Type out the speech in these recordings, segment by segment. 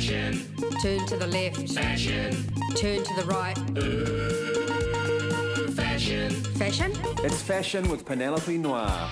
Fashion. Turn to the left. Fashion. Turn to the right. Fashion. Fashion? It's Fashion with Penelope Noir.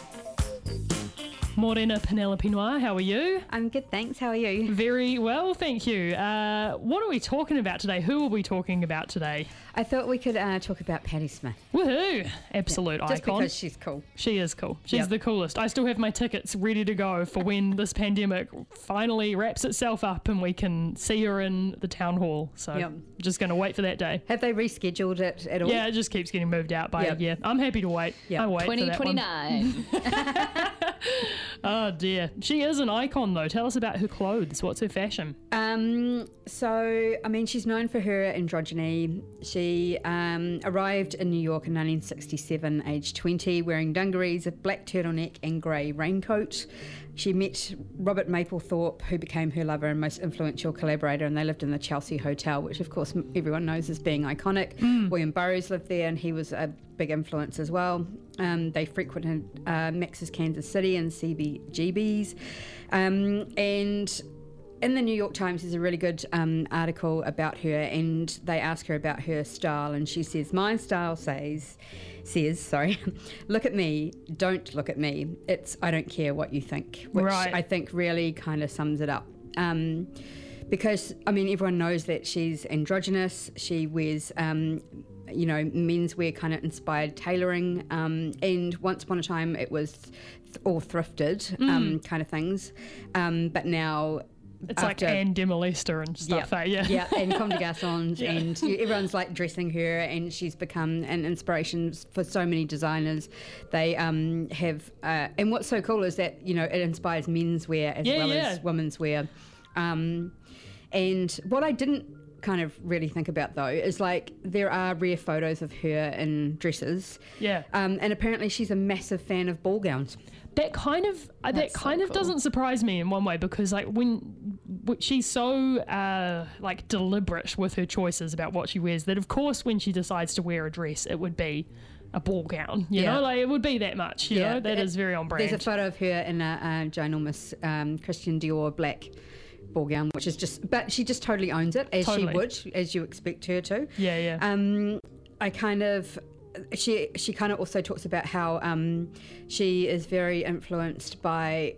Morena Penelope Noir, how are you? I'm good, thanks. How are you? Very well, thank you. What are we talking about today? Who are we talking about today? I thought we could talk about Patti Smith. Woohoo! Absolute Just icon. because she's cool. She is cool. She's Yep. the coolest. I still have my tickets ready to go for when this pandemic finally wraps itself up and we can see her in the town hall. So Yep. just going to wait for that day. Have they rescheduled it at all? Yeah, it just keeps getting moved out by Yep. a year. I'm happy to wait. Yep. I wait for that one. 2029. Oh dear. She is an icon though. Tell us about her clothes. What's her fashion? So, I mean, she's known for her androgyny. She arrived in New York in 1967, aged 20, wearing dungarees, a black turtleneck and grey raincoat. She met Robert Mapplethorpe, who became her lover and most influential collaborator, and they lived in the Chelsea Hotel, which of course everyone knows as being iconic. William Burroughs lived there and he was a big influence as well. They frequented Max's Kansas City and CBGB's. And in the New York Times, there's a really good article about her, and they ask her about her style, and she says, "My style says, look at me, don't look at me. It's I don't care what you think," which Right. I think really kind of sums it up. Because I mean, everyone knows that she's androgynous. She wears menswear kind of inspired tailoring, and once upon a time it was all thrifted kind of things, but now It's like Anne Demolester and stuff, yeah. Yeah, and Comme des Garçons, Yeah. and everyone's like dressing her, and she's become an inspiration for so many designers. They have, and what's so cool is that, you know, it inspires menswear as well as women's wear. And what I didn't kind of really think about though is like there are rare photos of her in dresses. Yeah. And apparently she's a massive fan of ball gowns. That kind of cool. doesn't surprise me in one way, because like when she's so like deliberate with her choices about what she wears, that of course when she decides to wear a dress it would be a ball gown, you know, like it would be that much, you know. That is very on brand. There's a photo of her in a ginormous Christian Dior black ball gown, which is just, but she just totally owns it, as she would, as you expect her to. I kind of, she kind of also talks about how she is very influenced by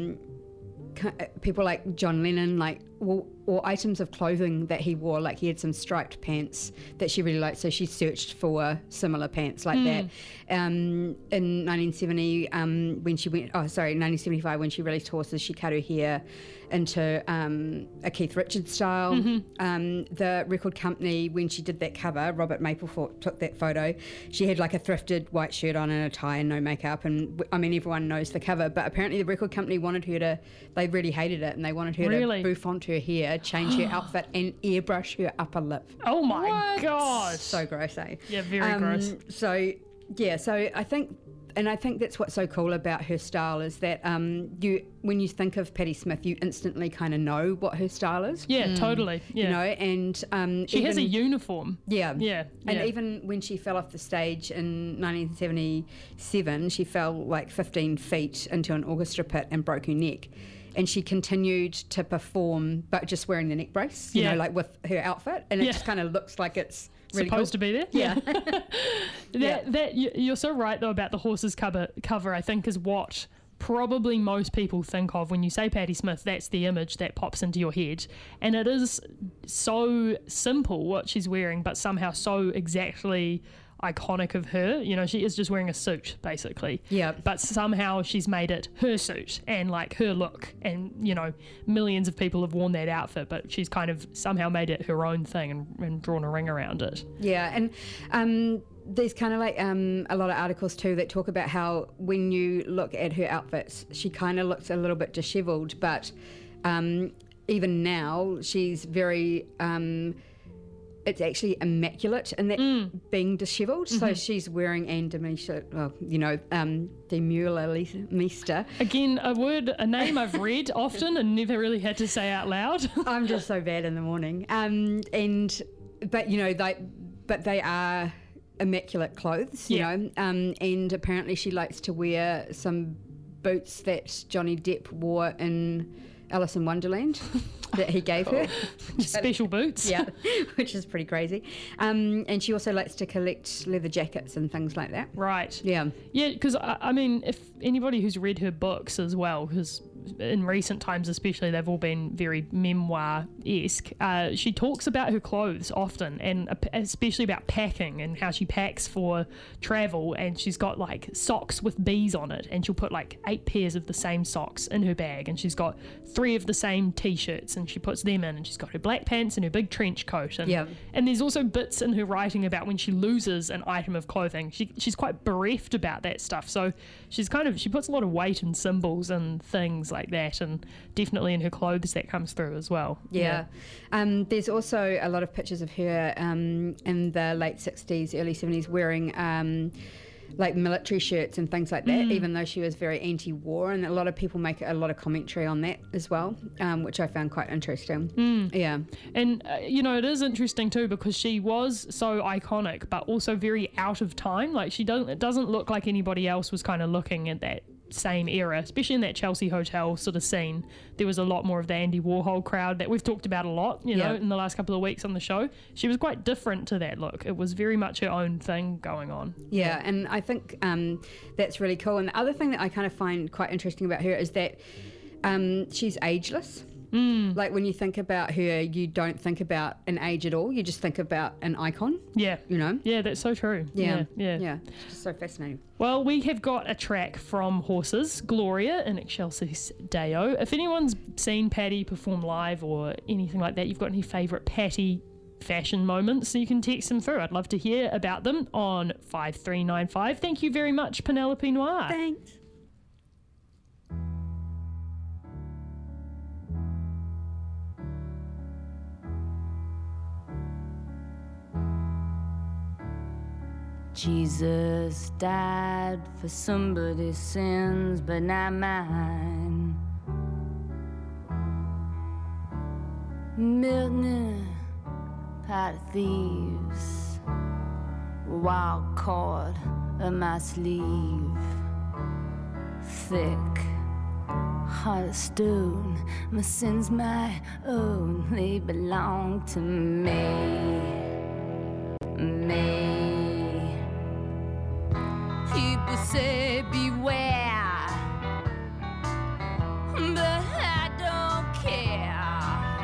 people like John Lennon, like or items of clothing that he wore. Like he had some striped pants that she really liked, so she searched for similar pants like that. In 1970, when she went, 1975, when she released Horses, she cut her hair into a Keith Richards style. The record company, when she did that cover, Robert Mapplethorpe took that photo. She had like a thrifted white shirt on and a tie and no makeup, and I mean everyone knows the cover, but apparently the record company wanted her to, they really hated it, and they wanted her to bouffant her hair, change her outfit and airbrush her upper lip. Oh my gosh. So gross, eh? Yeah, very gross. So I think that's what's so cool about her style is that when you think of Patti Smith, you instantly kind of know what her style is. Yeah, totally. Yeah. You know, and she has a uniform. Yeah. Yeah. And even when she fell off the stage in 1977, she fell like 15 feet into an orchestra pit and broke her neck. And she continued to perform, but just wearing the neck brace, you know, like with her outfit. And it just kind of looks like it's really supposed to be there. Yeah. You're so right though about the Horses cover, I think is what probably most people think of when you say Patti Smith. That's the image that pops into your head, and it is so simple what she's wearing, but somehow so exactly iconic of her. You know, she is just wearing a suit basically, but somehow she's made it her suit and like her look, and you know, millions of people have worn that outfit, but she's kind of somehow made it her own thing and drawn a ring around it. And there's kind of like a lot of articles too that talk about how when you look at her outfits, she kind of looks a little bit disheveled, but even now she's very it's actually immaculate in that being dishevelled. So she's wearing Anne Demolester, Demolester. Again, a name I've read often and never really had to say out loud. I'm just so bad in the morning. But they are immaculate clothes, you know. And apparently she likes to wear some boots that Johnny Depp wore in Alice in Wonderland that he gave her. Special boots. Yeah, which is pretty crazy. And she also likes to collect leather jackets and things like that. Right. Yeah. Yeah, because I mean, if anybody who's read her books as well, because in recent times especially they've all been very memoir-esque, she talks about her clothes often, and especially about packing and how she packs for travel, and she's got like socks with bees on it, and she'll put like 8 pairs of the same socks in her bag, and she's got 3 of the same t-shirts, and she puts them in, and she's got her black pants and her big trench coat, and, Yeah. and there's also bits in her writing about when she loses an item of clothing. She's quite bereft about that stuff, so she puts a lot of weight in symbols and things like that, and definitely in her clothes that comes through as well. Yeah. There's also a lot of pictures of her in the late 60s, early 70s wearing like military shirts and things like that, even though she was very anti-war, and a lot of people make a lot of commentary on that as well, which I found quite interesting. Yeah. And it is interesting too, because she was so iconic but also very out of time. Like it doesn't look like anybody else was kind of looking at that same era, especially in that Chelsea Hotel sort of scene. There was a lot more of the Andy Warhol crowd that we've talked about a lot, in the last couple of weeks on the show. She was quite different to that look. It was very much her own thing going on. Yeah, and I think that's really cool. And the other thing that I kind of find quite interesting about her is that she's ageless. Like when you think about her, you don't think about an age at all. You just think about an icon. Yeah. Yeah, that's so true. Yeah. Yeah. It's just so fascinating. Well, we have got a track from Horses, Gloria in Excelsis Deo. If anyone's seen Patty perform live or anything like that, you've got any favourite Patty fashion moments, you can text them through. I'd love to hear about them on 5395. Thank you very much, Penelope Noir. Thanks. Jesus died for somebody's sins, but not mine. Milton, pot of thieves, wild cord of my sleeve, thick heart of stone. My sins my own, they belong to me. People say beware, but I don't care.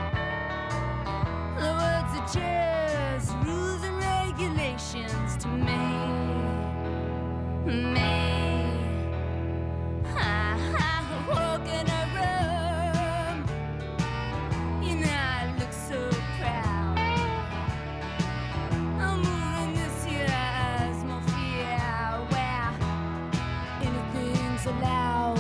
The words are just rules and regulations to me. I walk in a room, I look so proud. I'm moving this year as more fear, where anything's allowed.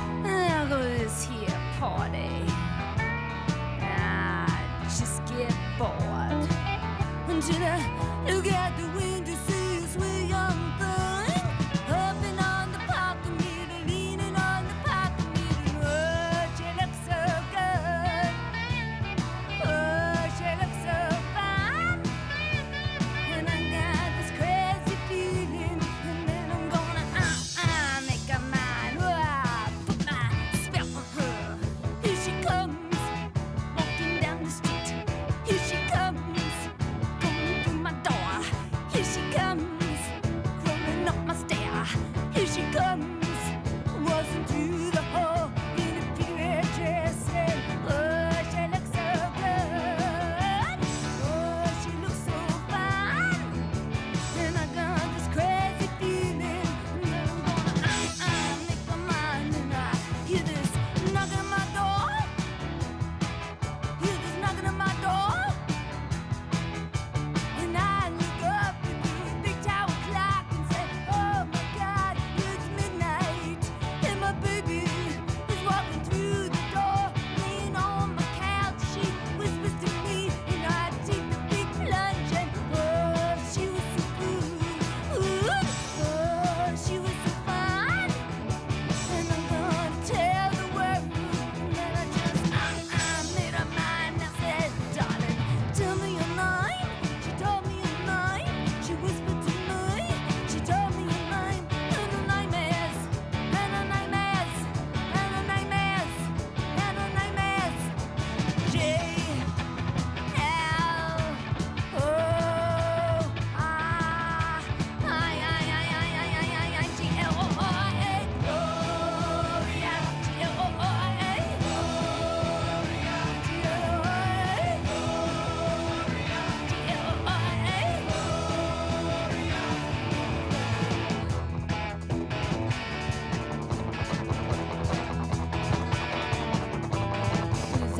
I'll go to this here party. Just get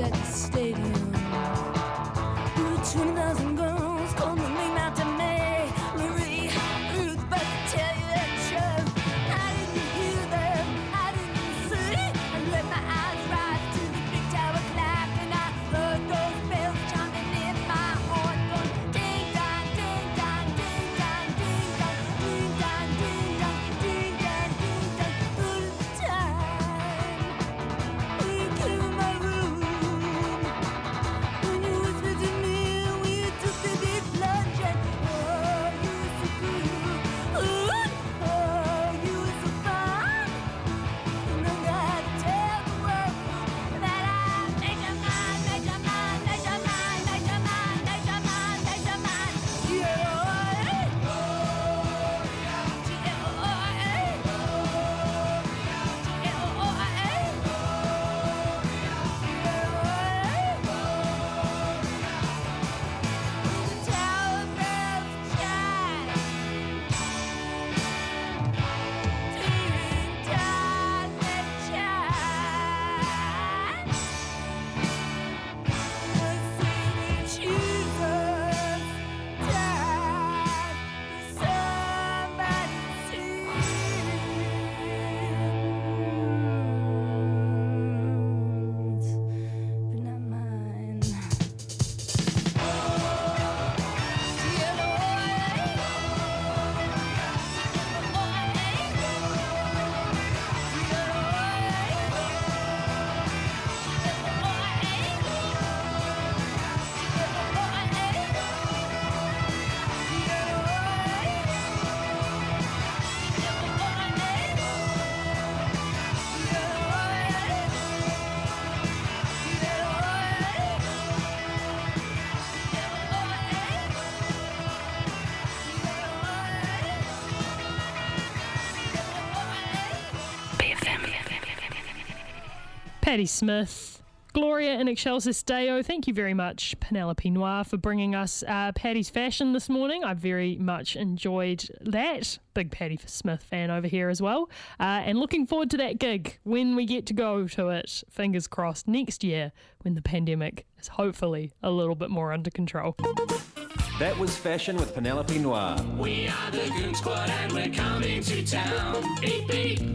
at the stadium. 20,000 girls come and name out to me. Marie, Ruth, but to tell you the truth, I didn't hear them, I didn't see. I let my eyes rise to the big tower clock, and I heard those bells chiming in my heart, going ding dong, ding dong, ding dong, ding dong, ding dong, ding dong, ding dong, ding dong. All the time when you came in my room, when you whispered to me, when you took the big plunge, and oh, you were so cool, ooh, oh, you were so fun. And I gotta tell the world that I made your mind, made your mind, made your mind, made your mind, made your mind, made your mind. The tower bells chime. Ding dong, they chime. The sweet Jesus died. Somebody sings, but not mine. Patti Smith, Gloria in Excelsis Deo. Thank you very much, Penelope Noir, for bringing us Patti's fashion this morning. I very much enjoyed that. Big Patti Smith fan over here as well. And looking forward to that gig when we get to go to it, fingers crossed, next year when the pandemic is hopefully a little bit more under control. That was Fashion with Penelope Noir. We are the Goon Squad and we're coming to town. Beep beep.